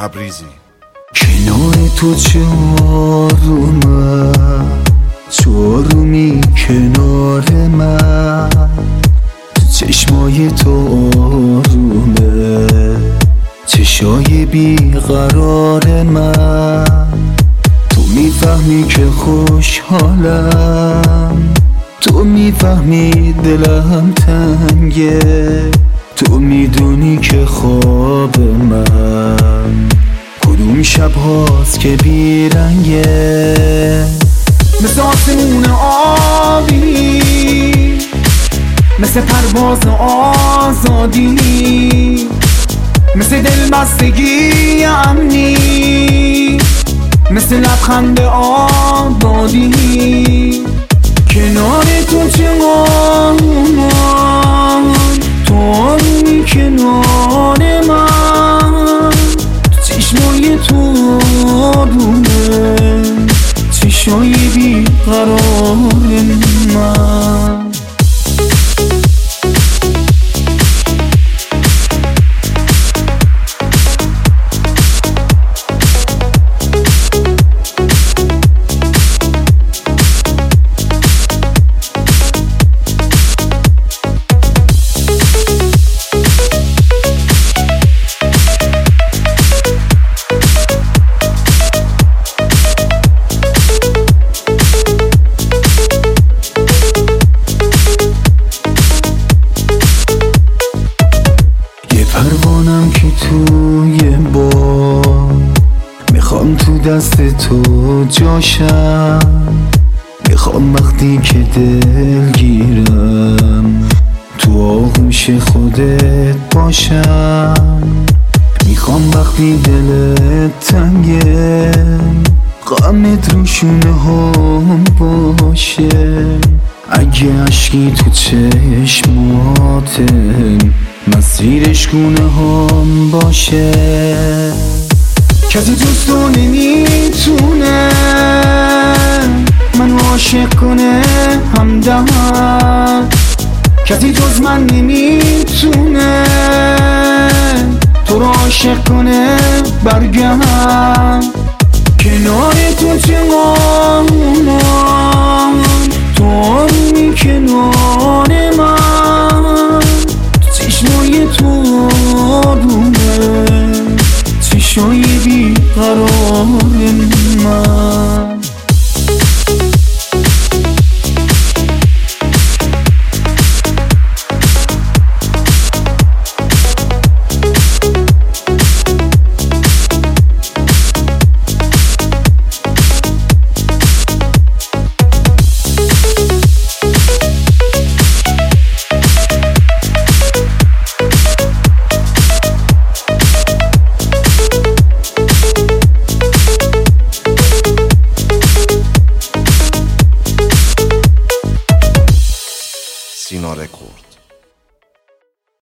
تبریزی. کنار تو چارومی کنار من، تو چشمای تو آرومه، چشای بیقرار من. تو میفهمی که خوشحالم، تو میفهمی دلم تنگه، تو میدونی که خواب من کدوم شب هاست که بیرنگه. مثل آسمون آبی، مثل پرواز آزادی، مثل دلبستگی امنی، مثل لبخند آبادی. کنار تو چمان، تو آرومی کنار من، تو چشمای تو آرومه، چشای بیقرار من. پروانم که توی باد، میخوام تو دست تو جاشم، میخوام وقتی که دلگیرم تو آغوش خودت باشم، میخوام وقتی دلت تنگه غمت رو شونه هم باشه، اگه عشقی تو چشماته مسیرش گونه هم باشه. کسی جز تو نمیتونه منو عاشق کنه همدم، کسی جز من نمیتونه تو رو عاشق کنه برگم. کنار تو چمان، تو آرومی کنار من، چشمای تو آرومه، چشای بیقرار من. سینا رکورد.